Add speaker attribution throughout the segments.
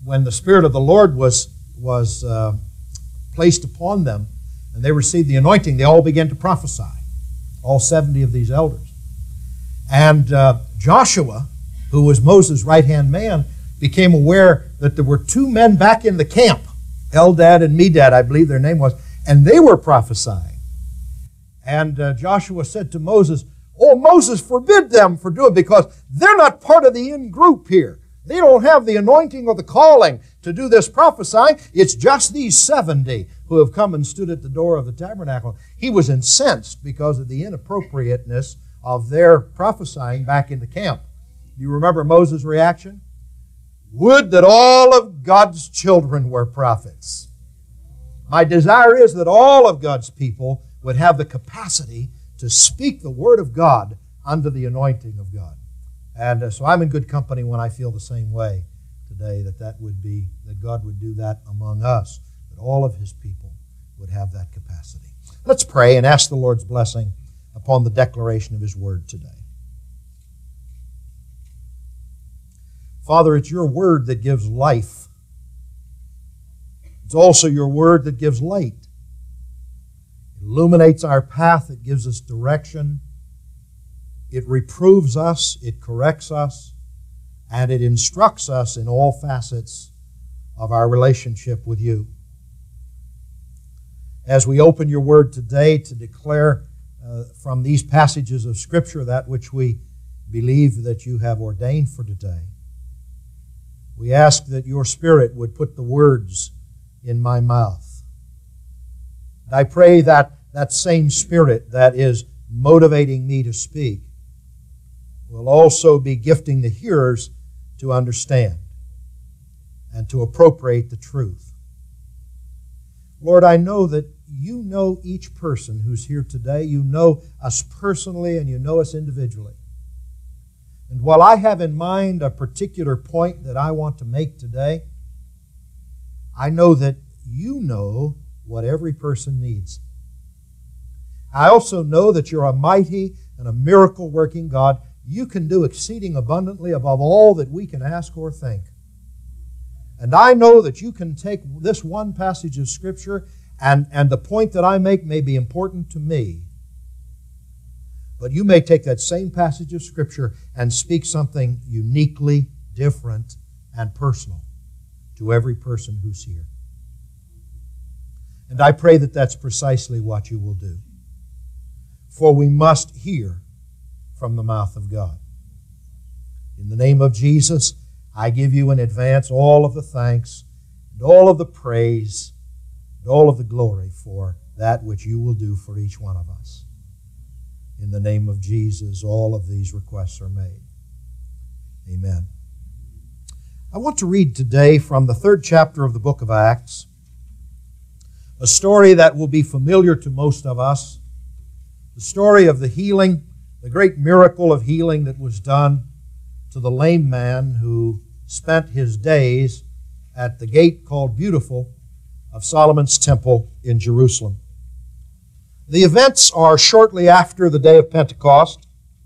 Speaker 1: when the Spirit of the Lord was placed upon them and they received the anointing, they all began to prophesy, all 70 of these elders. And Joshua, who was Moses' right-hand man, became aware that there were two men back in the camp, Eldad and Medad, I believe their name was, and they were prophesying. And Joshua said to Moses, "Oh, Moses, forbid them for doing it, because they're not part of the in-group here. They don't have the anointing or the calling to do this prophesying. It's just these 70 who have come and stood at the door of the tabernacle." He was incensed because of the inappropriateness of their prophesying back in the camp. Do you remember Moses' reaction? "Would that all of God's children were prophets." My desire is that all of God's people would have the capacity to speak the Word of God under the anointing of God. And so I'm in good company when I feel the same way today, that God would do that among us, that all of His people would have that capacity. Let's pray and ask the Lord's blessing upon the declaration of His Word today. Father, it's Your Word that gives life. It's also Your Word that gives light. It illuminates our path. It gives us direction. It reproves us. It corrects us. And it instructs us in all facets of our relationship with You. As we open Your Word today to declare from these passages of Scripture that which we believe that You have ordained for today, we ask that Your Spirit would put the words in my mouth. And I pray that that same Spirit that is motivating me to speak will also be gifting the hearers to understand and to appropriate the truth. Lord, I know that You know each person who's here today. You know us personally and You know us individually. And while I have in mind a particular point that I want to make today, I know that You know what every person needs. I also know that You're a mighty and a miracle-working God. You can do exceeding abundantly above all that we can ask or think. And I know that You can take this one passage of Scripture, and the point that I make may be important to me, but You may take that same passage of Scripture and speak something uniquely different and personal to every person who's here. And I pray that that's precisely what You will do. For we must hear from the mouth of God. In the name of Jesus, I give You in advance all of the thanks and all of the praise and all of the glory for that which You will do for each one of us. In the name of Jesus, all of these requests are made. Amen. I want to read today from the 3rd chapter of the book of Acts, a story that will be familiar to most of us, the story of the healing, the great miracle of healing that was done to the lame man who spent his days at the gate called Beautiful of Solomon's Temple in Jerusalem. The events are shortly after the day of Pentecost.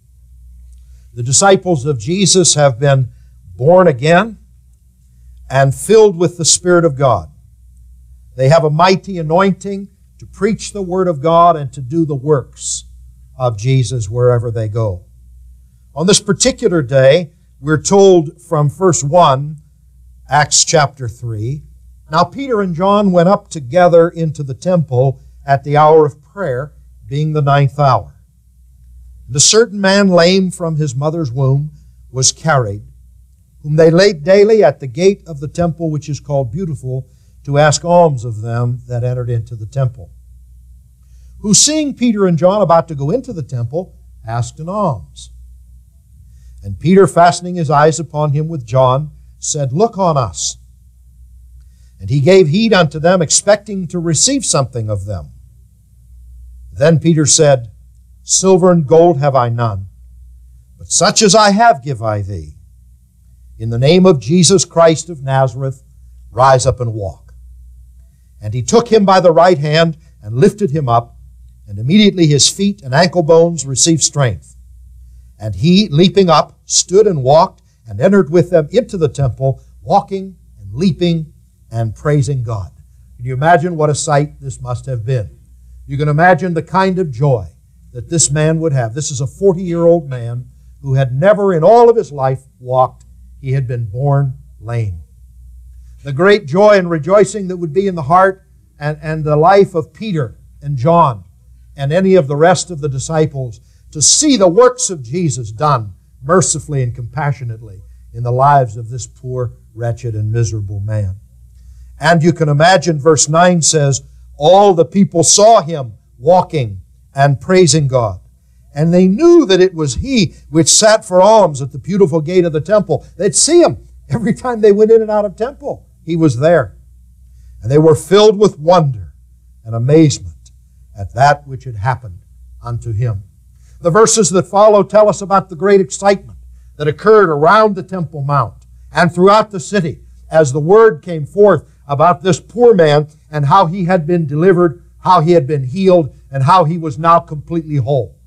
Speaker 1: The disciples of Jesus have been born again and filled with the Spirit of God. They have a mighty anointing to preach the Word of God and to do the works of Jesus wherever they go. On this particular day, we're told from verse 1, Acts chapter 3, "Now Peter and John went up together into the temple at the hour of prayer, being the 9th hour. And a certain man lame from his mother's womb was carried, whom they laid daily at the gate of the temple which is called Beautiful, to ask alms of them that entered into the temple. Who, seeing Peter and John about to go into the temple, asked an alms. And Peter, fastening his eyes upon him with John, said, Look on us. And he gave heed unto them, expecting to receive something of them. Then Peter said, Silver and gold have I none, but such as I have give I thee. In the name of Jesus Christ of Nazareth, rise up and walk. And he took him by the right hand and lifted him up, and immediately his feet and ankle bones received strength. And he, leaping up, stood and walked, and entered with them into the temple, walking and leaping and praising God. Can you imagine what a sight this must have been? You can imagine the kind of joy that this man would have. This is a 40-year-old man who had never in all of his life walked. He had been born lame. The great joy and rejoicing that would be in the heart and the life of Peter and John and any of the rest of the disciples to see the works of Jesus done mercifully and compassionately in the lives of this poor, wretched, and miserable man. And you can imagine, verse 9 says, all the people saw him walking and praising God. And they knew that it was he which sat for alms at the beautiful gate of the temple. They'd see him every time they went in and out of temple. He was there. And they were filled with wonder and amazement at that which had happened unto him. The verses that follow tell us about the great excitement that occurred around the Temple Mount and throughout the city as the word came forth about this poor man and how he had been delivered, how he had been healed, and how he was now completely whole.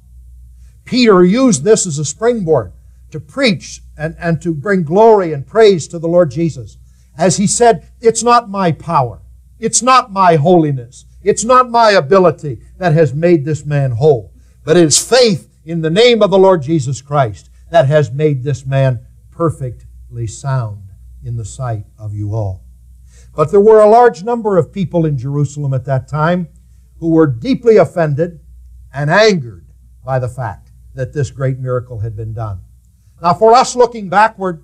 Speaker 1: Peter used this as a springboard to preach and to bring glory and praise to the Lord Jesus. As he said, it's not my power, it's not my holiness, it's not my ability that has made this man whole, but it is faith in the name of the Lord Jesus Christ that has made this man perfectly sound in the sight of you all. But there were a large number of people in Jerusalem at that time who were deeply offended and angered by the fact that this great miracle had been done. Now, for us looking backward,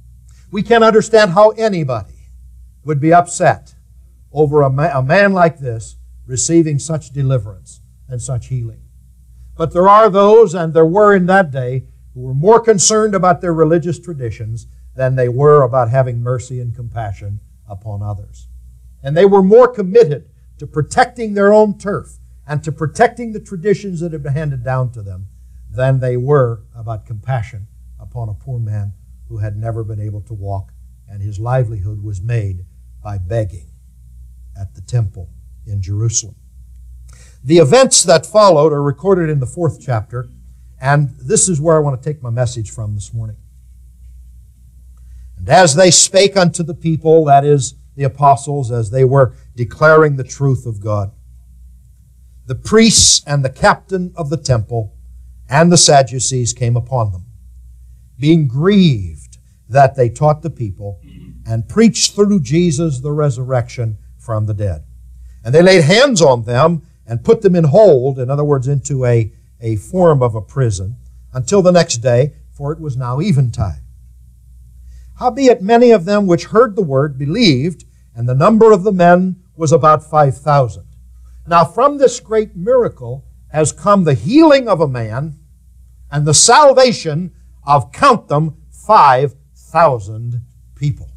Speaker 1: we can understand how anybody would be upset over a man like this receiving such deliverance and such healing. But there are those, and there were in that day, who were more concerned about their religious traditions than they were about having mercy and compassion upon others. And they were more committed to protecting their own turf and to protecting the traditions that had been handed down to them than they were about compassion upon a poor man who had never been able to walk, and his livelihood was made by begging at the temple in Jerusalem. The events that followed are recorded in the 4th chapter, and this is where I want to take my message from this morning. And as they spake unto the people, that is, the apostles, as they were declaring the truth of God, the priests and the captain of the temple and the Sadducees came upon them, being grieved that they taught the people and preached through Jesus the resurrection from the dead. And they laid hands on them and put them in hold, in other words, into a form of a prison, until the next day, for it was now eventide. Howbeit many of them which heard the word believed, and the number of the men was about 5,000. Now from this great miracle has come the healing of a man and the salvation of, count them, 5,000 people.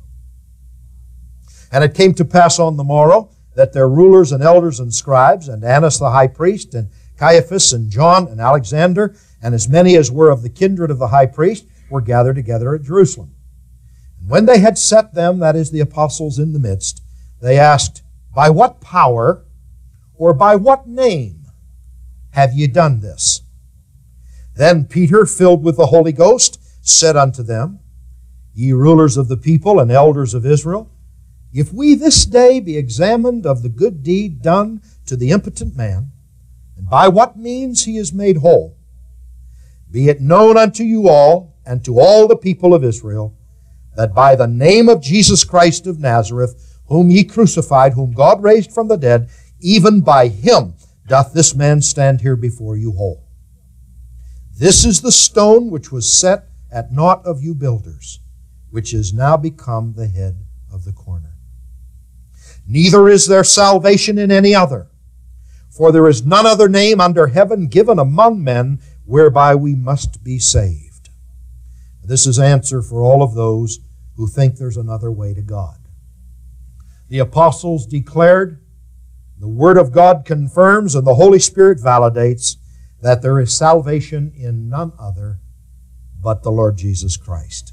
Speaker 1: And it came to pass on the morrow that their rulers and elders and scribes, and Annas the high priest, and Caiaphas, and John, and Alexander, and as many as were of the kindred of the high priest, were gathered together at Jerusalem. And when they had set them, that is, the apostles, in the midst, they asked, by what power or by what name have ye done this? Then Peter, filled with the Holy Ghost, said unto them, Ye rulers of the people and elders of Israel, if we this day be examined of the good deed done to the impotent man, and by what means he is made whole, be it known unto you all and to all the people of Israel, that by the name of Jesus Christ of Nazareth, whom ye crucified, whom God raised from the dead, even by him doth this man stand here before you whole. This is the stone which was set at naught of you builders, which is now become the head of the corner. Neither is there salvation in any other, for there is none other name under heaven given among men whereby we must be saved. This is answer for all of those who think there's another way to God. The apostles declared, the Word of God confirms, and the Holy Spirit validates that there is salvation in none other but the Lord Jesus Christ.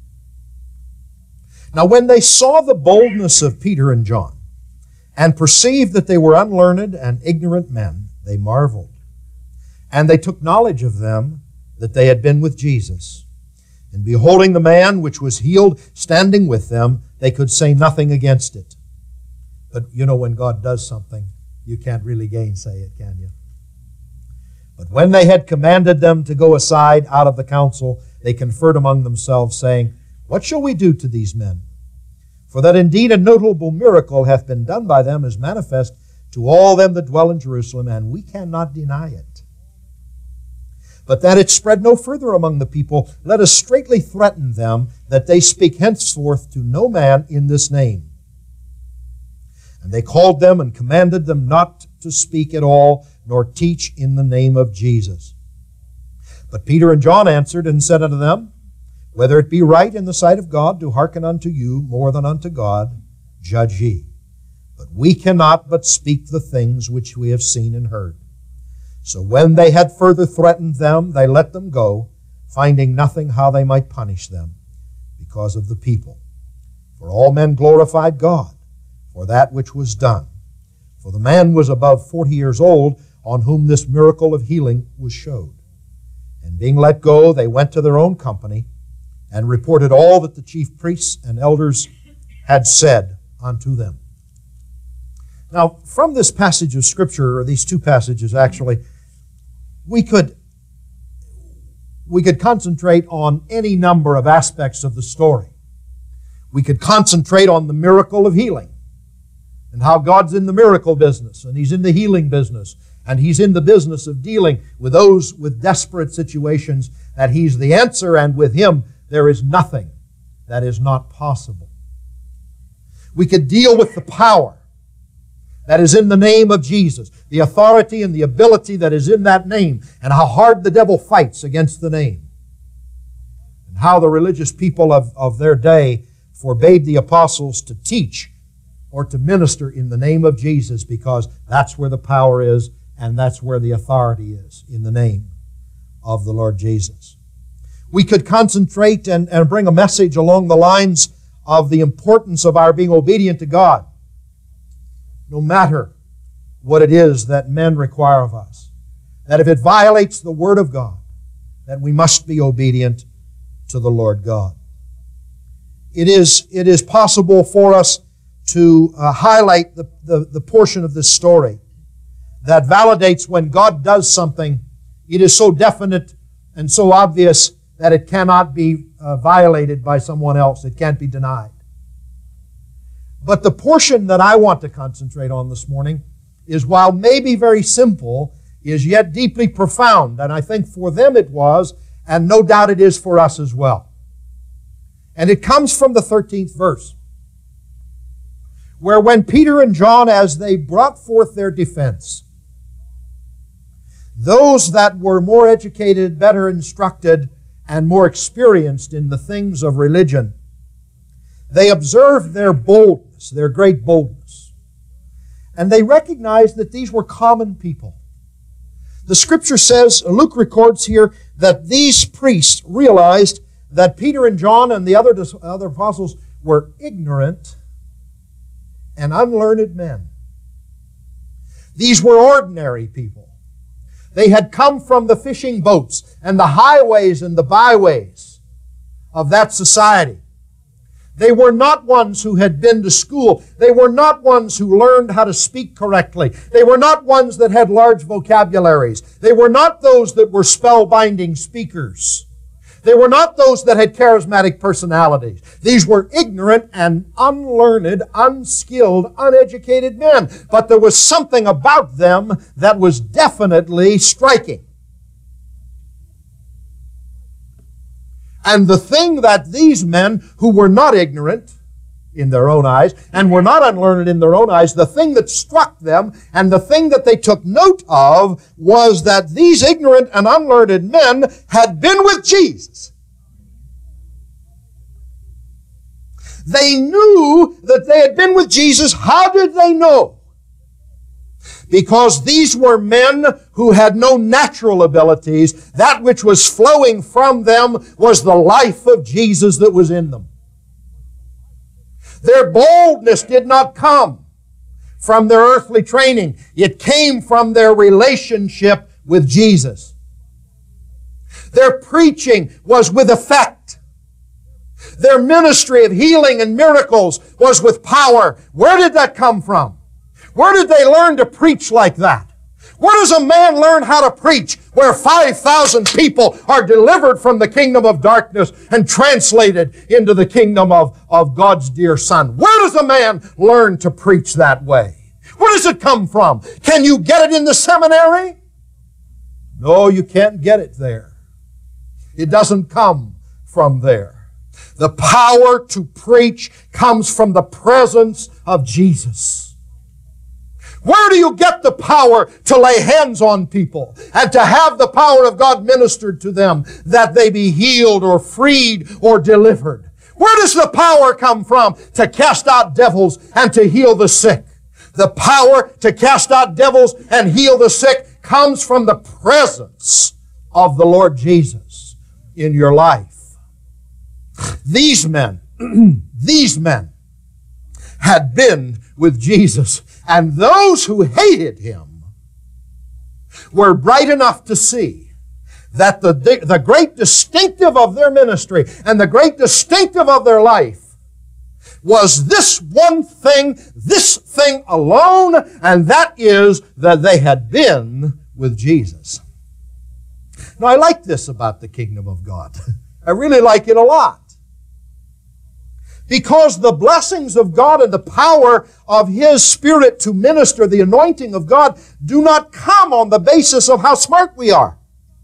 Speaker 1: Now when they saw the boldness of Peter and John, and perceived that they were unlearned and ignorant men, they marveled. And they took knowledge of them that they had been with Jesus. And beholding the man which was healed standing with them, they could say nothing against it. But you know, when God does something, you can't really gainsay it, can you? But when they had commanded them to go aside out of the council, they conferred among themselves, saying, What shall we do to these men? For that indeed a notable miracle hath been done by them is manifest to all them that dwell in Jerusalem, and we cannot deny it. But that it spread no further among the people, let us straitly threaten them that they speak henceforth to no man in this name. And they called them and commanded them not to speak at all, nor teach in the name of Jesus. But Peter and John answered and said unto them, Whether it be right in the sight of God to hearken unto you more than unto God, judge ye. But we cannot but speak the things which we have seen and heard. So when they had further threatened them, they let them go, finding nothing how they might punish them, because of the people. For all men glorified God for that which was done. For the man was above 40 years old, on whom this miracle of healing was showed. And being let go, they went to their own company, and reported all that the chief priests and elders had said unto them. Now, from this passage of Scripture, or these two passages actually, we could concentrate on any number of aspects of the story. We could concentrate on the miracle of healing, and how God's in the miracle business, and He's in the healing business, and He's in the business of dealing with those with desperate situations, that He's the answer, and with Him there is nothing that is not possible. We could deal with the power that is in the name of Jesus, the authority and the ability that is in that name, and how hard the devil fights against the name, and how the religious people of their day forbade the apostles to teach or to minister in the name of Jesus, because that's where the power is and that's where the authority is, in the name of the Lord Jesus. We could concentrate and bring a message along the lines of the importance of our being obedient to God, no matter what it is that men require of us. That if it violates the Word of God, that we must be obedient to the Lord God. It is possible for us to highlight the portion of this story that validates when God does something, it is so definite and so obvious that it cannot be violated by someone else. It can't be denied. But the portion that I want to concentrate on this morning is, while maybe very simple, is yet deeply profound. And I think for them it was, and no doubt it is for us as well. And it comes from the 13th verse, where when Peter and John, as they brought forth their defense, those that were more educated, better instructed, and more experienced in the things of religion, they observed their boldness, their great boldness. And they recognized that these were common people. The Scripture says, Luke records here, that these priests realized that Peter and John and the other apostles were ignorant and unlearned men. These were ordinary people. They had come from the fishing boats and the highways and the byways of that society. They were not ones who had been to school. They were not ones who learned how to speak correctly. They were not ones that had large vocabularies. They were not those that were spellbinding speakers. They were not those that had charismatic personalities. These were ignorant and unlearned, unskilled, uneducated men. But there was something about them that was definitely striking. And the thing that these men, who were not ignorant in their own eyes and were not unlearned in their own eyes, the thing that struck them and the thing that they took note of was that these ignorant and unlearned men had been with Jesus. They knew that they had been with Jesus. How did they know? Because these were men who had no natural abilities. That which was flowing from them was the life of Jesus that was in them. Their boldness did not come from their earthly training. It came from their relationship with Jesus. Their preaching was with effect. Their ministry of healing and miracles was with power. Where did that come from? Where did they learn to preach like that? Where does a man learn how to preach where 5,000 people are delivered from the kingdom of darkness and translated into the kingdom of God's dear Son? Where does a man learn to preach that way? Where does it come from? Can you get it in the seminary? No, you can't get it there. It doesn't come from there. The power to preach comes from the presence of Jesus. Where do you get the power to lay hands on people and to have the power of God ministered to them that they be healed or freed or delivered? Where does the power come from to cast out devils and to heal the sick? The power to cast out devils and heal the sick comes from the presence of the Lord Jesus in your life. These men had been with Jesus, and those who hated Him were bright enough to see that the great distinctive of their ministry and the great distinctive of their life was this one thing, this thing alone, and that is that they had been with Jesus. Now, I like this about the kingdom of God. I really like it a lot. Because the blessings of God and the power of His Spirit to minister, the anointing of God, do not come on the basis of how smart we are.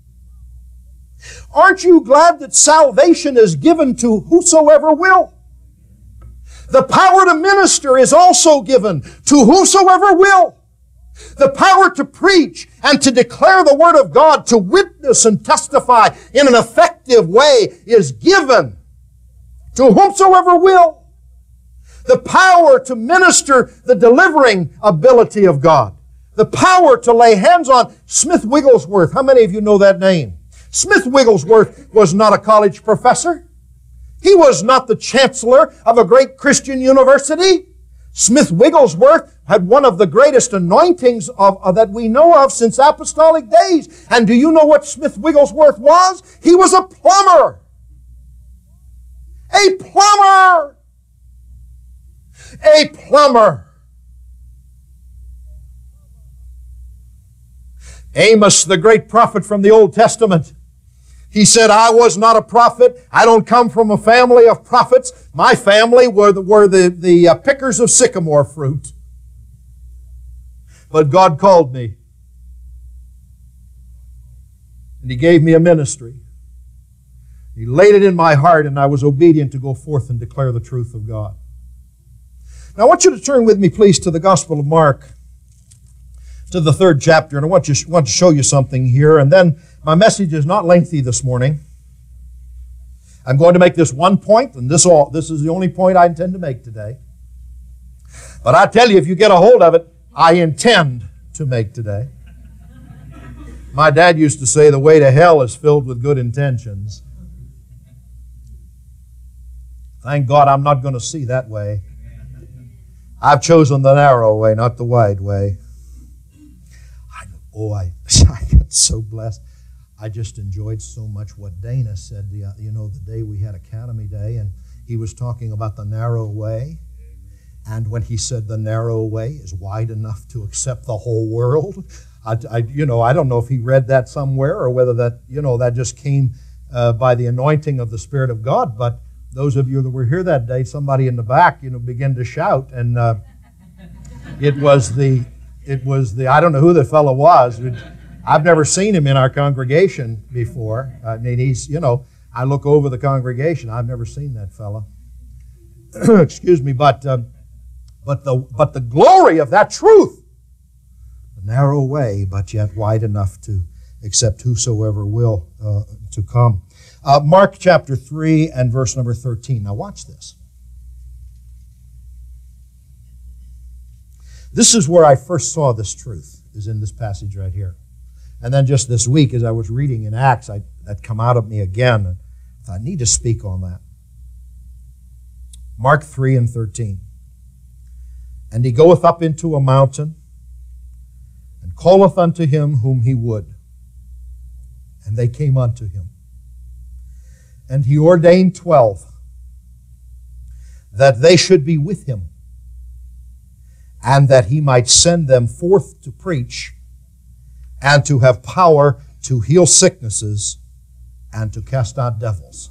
Speaker 1: Aren't you glad that salvation is given to whosoever will? The power to minister is also given to whosoever will. The power to preach and to declare the Word of God, to witness and testify in an effective way is given to whomsoever will. The power to minister the delivering ability of God. The power to lay hands on Smith Wigglesworth. How many of you know that name? Smith Wigglesworth was not a college professor. He was not the chancellor of a great Christian university. Smith Wigglesworth had one of the greatest anointings that we know of since apostolic days. And do you know what Smith Wigglesworth was? He was a plumber. A plumber! A plumber! Amos, the great prophet from the Old Testament, he said, I was not a prophet. I don't come from a family of prophets. My family were the pickers of sycamore fruit. But God called me. And He gave me a ministry. He laid it in my heart, and I was obedient to go forth and declare the truth of God. Now I want you to turn with me, please, to the Gospel of Mark, to the 3rd chapter, and I want to show you something here. And then my message is not lengthy this morning. I'm going to make this one point, and this is the only point I intend to make today. But I tell you, if you get a hold of it, I intend to make today. My dad used to say the way to hell is filled with good intentions. Thank God I'm not going to see that way. I've chosen the narrow way, not the wide way. I get so blessed. I just enjoyed so much what Dana said, the day we had Academy Day, and he was talking about the narrow way. And when he said the narrow way is wide enough to accept the whole world, I don't know if he read that somewhere or whether that just came by the anointing of the Spirit of God. But those of you that were here that day, somebody in the back, began to shout, and it was the I don't know who the fellow was. I've never seen him in our congregation before. I mean, he's, I look over the congregation. I've never seen that fellow. Excuse me, but the glory of that truth, the narrow way, but yet wide enough to accept whosoever will to come. Mark chapter 3 and verse number 13. Now watch this. This is where I first saw this truth, is in this passage right here. And then just this week, as I was reading in Acts, that come out of me again. And I need to speak on that. Mark 3 and 13. And he goeth up into a mountain, and calleth unto him whom he would. And they came unto him. And he ordained 12, that they should be with him, and that he might send them forth to preach, and to have power to heal sicknesses, and to cast out devils.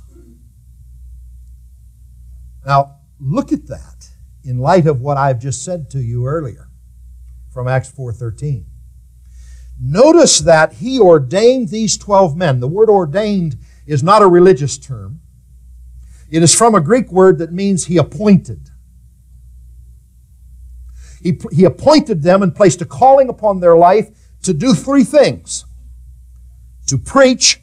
Speaker 1: Now, look at that in light of what I've just said to you earlier from Acts 4:13. Notice that he ordained these 12 men. The word ordained is not a religious term. It is from a Greek word that means he appointed. He appointed them and placed a calling upon their life to do three things: to preach,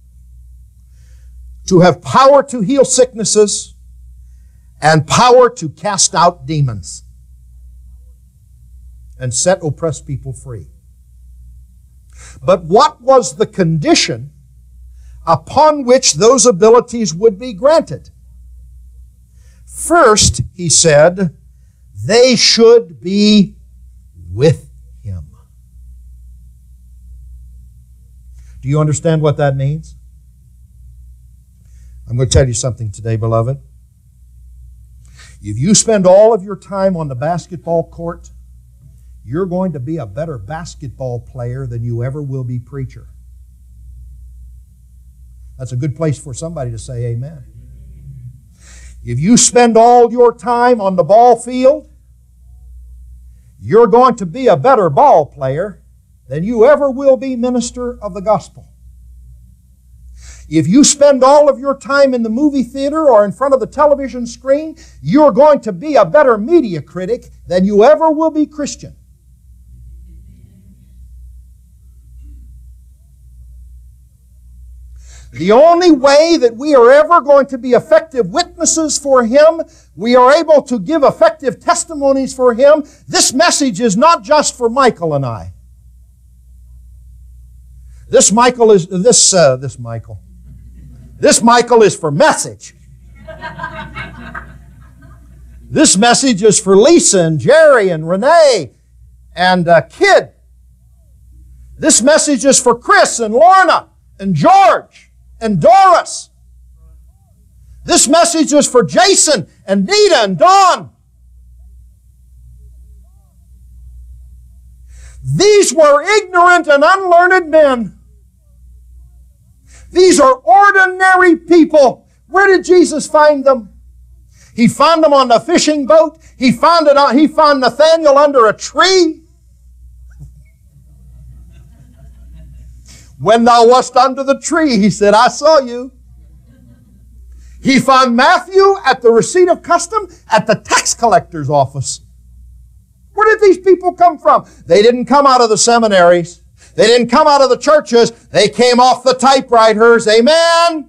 Speaker 1: to have power to heal sicknesses, and power to cast out demons and set oppressed people free. But what was the condition upon which those abilities would be granted? First, he said, they should be with him. Do you understand what that means? I'm going to tell you something today, beloved. If you spend all of your time on the basketball court, you're going to be a better basketball player than you ever will be preacher. That's a good place for somebody to say amen. If you spend all your time on the ball field, you're going to be a better ball player than you ever will be minister of the gospel. If you spend all of your time in the movie theater or in front of the television screen, you're going to be a better media critic than you ever will be Christian. The only way that we are ever going to be effective witnesses for Him, we are able to give effective testimonies for Him. This message is not just for Michael and I. This Michael is for message. This message is for Lisa and Jerry and Renee and Kid. This message is for Chris and Lorna and George and Doris. This message is for Jason and Nita and Dawn. These were ignorant and unlearned men. These are ordinary people. Where did Jesus find them? He found them on the fishing boat. He found Nathanael under a tree. When thou wast under the tree, he said, I saw you. He found Matthew at the receipt of custom at the tax collector's office. Where did these people come from? They didn't come out of the seminaries. They didn't come out of the churches. They came off the typewriters. Amen?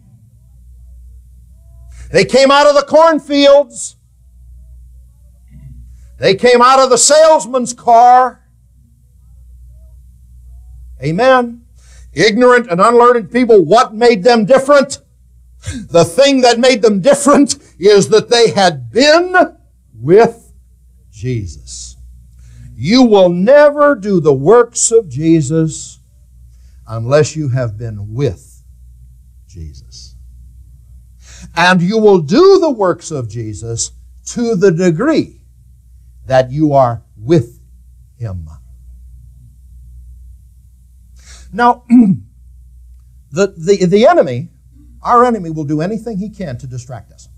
Speaker 1: They came out of the cornfields. They came out of the salesman's car. Amen? Ignorant and unlearned people, what made them different? The thing that made them different is that they had been with Jesus. You will never do the works of Jesus unless you have been with Jesus. And you will do the works of Jesus to the degree that you are with Him. Now, the enemy, our enemy, will do anything he can to distract us.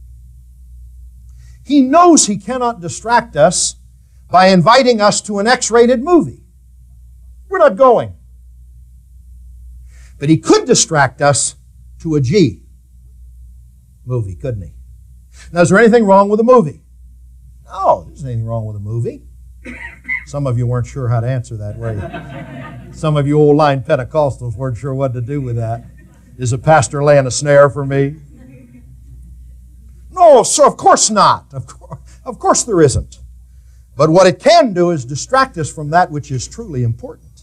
Speaker 1: He knows he cannot distract us by inviting us to an X-rated movie. We're not going. But he could distract us to a G movie, couldn't he? Now, is there anything wrong with a movie? No, there's anything wrong with a movie. Some of you weren't sure how to answer that, were you? Some of you old-line Pentecostals weren't sure what to do with that. Is a pastor laying a snare for me? No, sir, of course not. Of course there isn't. But what it can do is distract us from that which is truly important.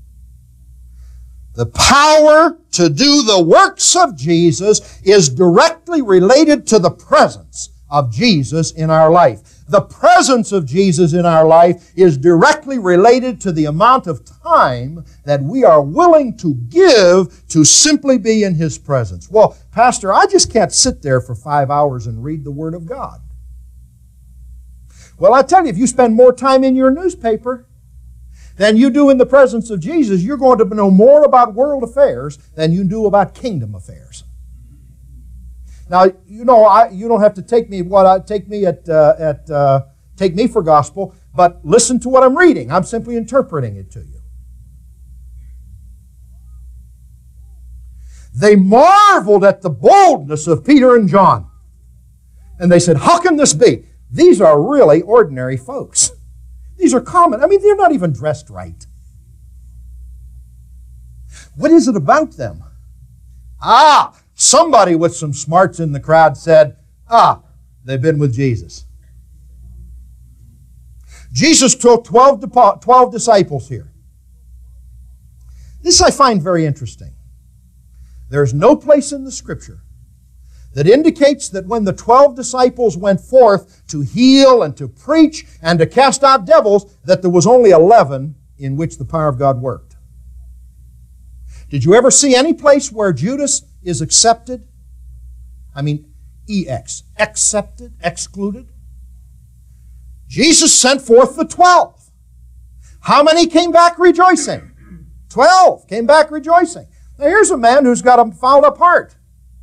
Speaker 1: The power to do the works of Jesus is directly related to the presence of Jesus in our life. The presence of Jesus in our life is directly related to the amount of time that we are willing to give to simply be in His presence. Well, Pastor, I just can't sit there for 5 hours and read the Word of God. Well, I tell you, if you spend more time in your newspaper than you do in the presence of Jesus, you're going to know more about world affairs than you do about kingdom affairs. Now, you know, you don't have to take me take me for gospel, but listen to what I'm reading. I'm simply interpreting it to you. They marveled at the boldness of Peter and John. And they said, how can this be? These are really ordinary folks. These are common. I mean, they're not even dressed right. What is it about them? Somebody with some smarts in the crowd said, they've been with Jesus. Jesus took 12 disciples here. This I find very interesting. There's no place in the Scripture that indicates that when the 12 disciples went forth to heal and to preach and to cast out devils, that there was only 11 in which the power of God worked. Did you ever see any place where Judas is accepted? I mean, accepted, excluded? Jesus sent forth the 12. How many came back rejoicing? 12 came back rejoicing. Now here's a man who's got a fouled up heart.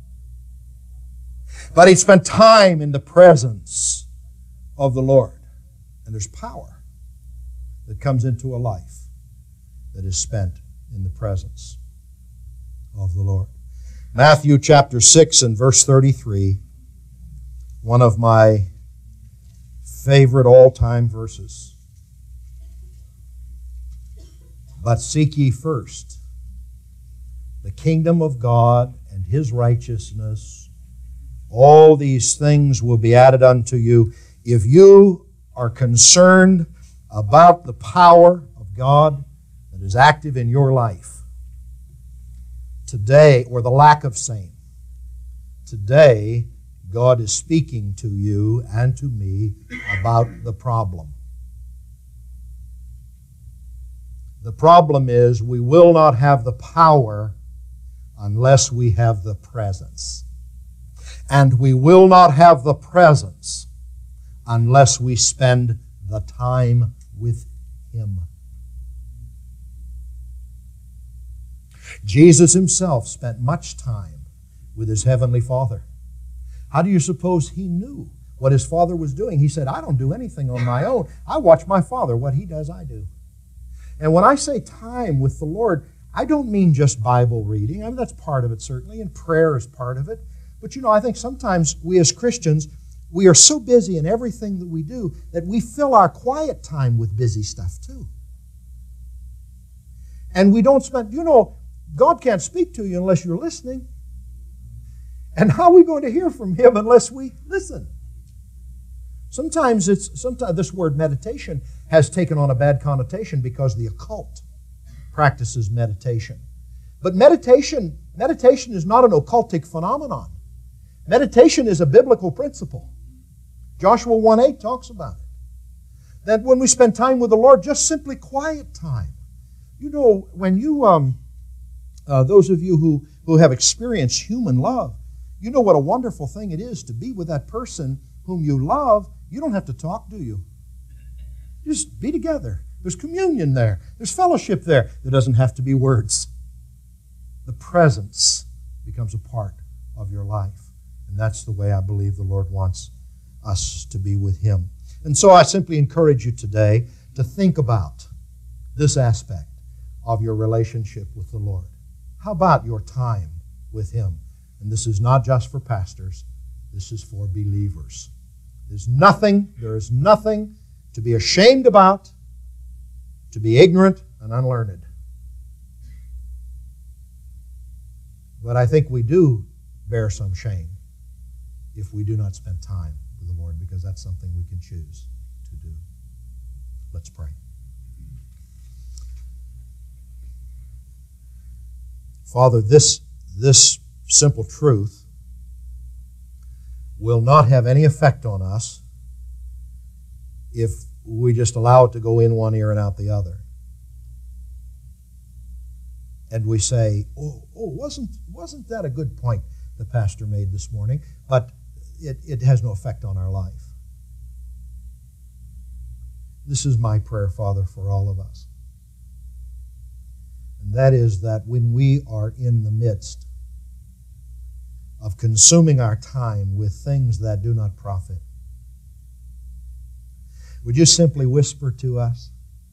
Speaker 1: But he spent time in the presence of the Lord. And there's power that comes into a life that is spent in the presence of the Lord. Matthew chapter 6 and verse 33, one of my favorite all-time verses. But seek ye first the kingdom of God and His righteousness. All these things will be added unto you. If you are concerned about the power of God that is active in your life today, or the lack of same, today God is speaking to you and to me about the problem. The problem is we will not have the power unless we have the presence. And we will not have the presence unless we spend the time with Him. Jesus Himself spent much time with His Heavenly Father. How do you suppose He knew what His Father was doing? He said, I don't do anything on my own. I watch my Father. What He does, I do. And when I say time with the Lord, I don't mean just Bible reading. I mean, that's part of it, certainly, and prayer is part of it. But, you know, I think sometimes we as Christians, we are so busy in everything that we do that we fill our quiet time with busy stuff, too. And we don't spend, you know, God can't speak to you unless you're listening. And how are we going to hear from Him unless we listen? Sometimes this word meditation has taken on a bad connotation because the occult practices meditation. But meditation is not an occultic phenomenon. Meditation is a biblical principle. Joshua 1:8 talks about it. That when we spend time with the Lord, just simply quiet time. You know, when you, those of you who have experienced human love, you know what a wonderful thing it is to be with that person whom you love. You don't have to talk, do you? Just be together. There's communion there. There's fellowship there. There doesn't have to be words. The presence becomes a part of your life. And that's the way I believe the Lord wants us to be with Him. And so I simply encourage you today to think about this aspect of your relationship with the Lord. How about your time with Him? And this is not just for pastors. This is for believers. There is nothing to be ashamed about, to be ignorant and unlearned. But I think we do bear some shame if we do not spend time with the Lord, because that's something we can choose to do. Let's pray. Father, this simple truth will not have any effect on us if we just allow it to go in one ear and out the other. and we say, wasn't that a good point the pastor made this morning? But it has no effect on our life. This is my prayer, Father, for all of us. And that is that when we are in the midst of consuming our time with things that do not profit, would you simply whisper to us?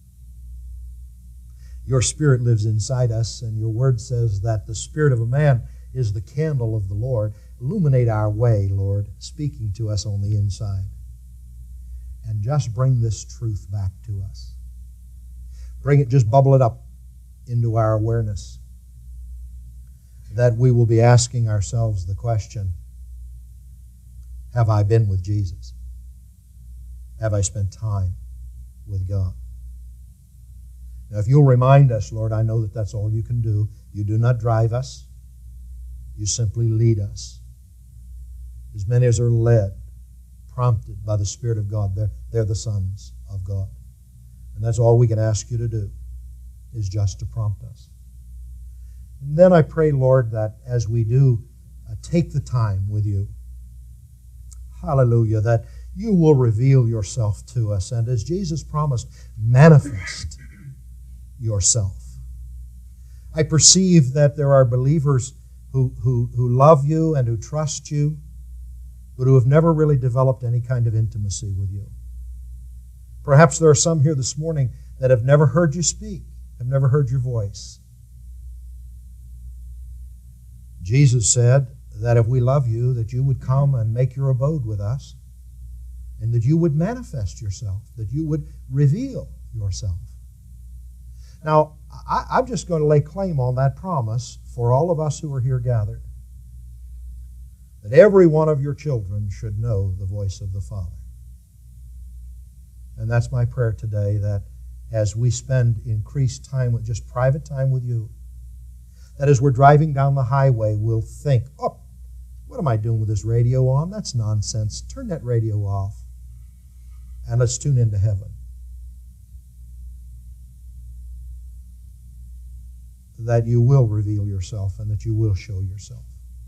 Speaker 1: Your Spirit lives inside us, and your word says that the spirit of a man is the candle of the Lord. Illuminate our way, Lord, speaking to us on the inside. And just bring this truth back to us. Bring it, just bubble it up into our awareness. That we will be asking ourselves the question, have I been with Jesus? Have I spent time with God? Now, if you'll remind us, Lord, I know that that's all you can do. You do not drive us. You simply lead us. As many as are led, prompted by the Spirit of God, they're the sons of God. And that's all we can ask you to do, is just to prompt us. And then I pray, Lord, that as we do take the time with you, hallelujah, that you will reveal yourself to us. And as Jesus promised, manifest yourself. I perceive that there are believers who love you and who trust you, but who have never really developed any kind of intimacy with you. Perhaps there are some here this morning that have never heard you speak, have never heard your voice. Jesus said that if we love you, that you would come and make your abode with us, and that you would manifest yourself, that you would reveal yourself. Now, I'm just going to lay claim on that promise for all of us who are here gathered, that every one of your children should know the voice of the Father. And that's my prayer today, that as we spend increased time with just private time with you, that as we're driving down the highway, we'll think, oh, what am I doing with this radio on? That's nonsense. Turn that radio off and let's tune into heaven. That you will reveal yourself and that you will show yourself,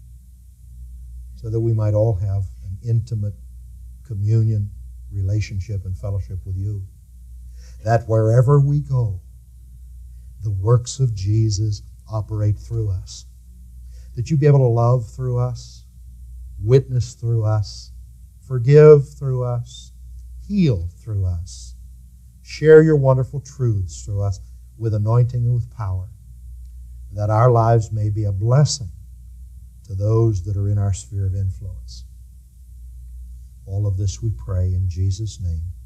Speaker 1: so that we might all have an intimate communion, relationship, and fellowship with you. That wherever we go, the works of Jesus operate through us. That you be able to love through us, witness through us, forgive through us, heal through us, share your wonderful truths through us with anointing and with power, that our lives may be a blessing to those that are in our sphere of influence. All of this we pray in Jesus' name.